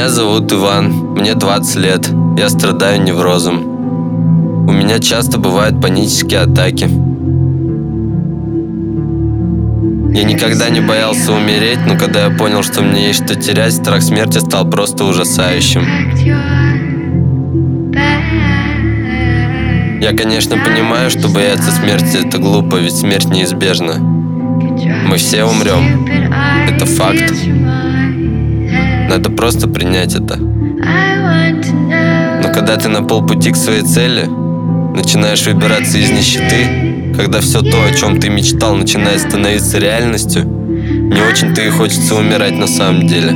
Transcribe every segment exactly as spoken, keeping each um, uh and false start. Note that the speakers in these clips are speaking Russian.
Меня зовут Иван, мне двадцать лет, я страдаю неврозом. У меня часто бывают панические атаки. Я никогда не боялся умереть, но когда я понял, что мне есть что терять, страх смерти стал просто ужасающим. Я, конечно, понимаю, что бояться смерти – это глупо, ведь смерть неизбежна. Мы все умрем. Это факт. Надо просто принять это. Но когда ты на полпути к своей цели, начинаешь выбираться из нищеты, когда все то, о чем ты мечтал, начинает становиться реальностью, не очень-то и хочется умирать на самом деле.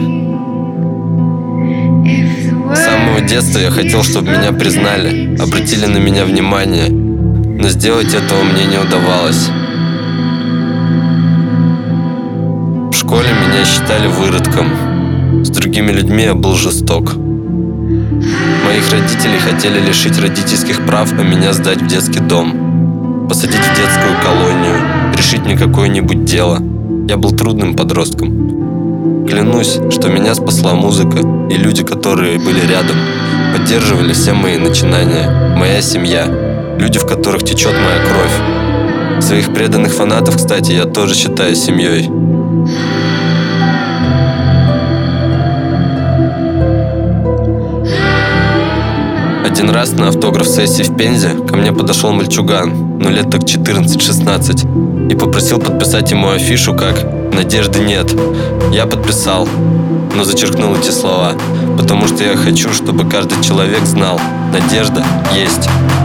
С самого детства я хотел, чтобы меня признали, обратили на меня внимание, но сделать этого мне не удавалось. В школе меня считали выродком. С другими людьми я был жесток. Моих родителей хотели лишить родительских прав, а меня сдать в детский дом, посадить в детскую колонию, решить мне какое-нибудь дело. Я был трудным подростком. Клянусь, что меня спасла музыка, и люди, которые были рядом, поддерживали все мои начинания. Моя семья, люди, в которых течет моя кровь. Своих преданных фанатов, кстати, я тоже считаю семьей. Один раз на автограф-сессии в Пензе ко мне подошел мальчуган, ну лет так четырнадцать-шестнадцать, и попросил подписать ему афишу как «Надежды нет». Я подписал, но зачеркнул эти слова, потому что я хочу, чтобы каждый человек знал: надежда есть.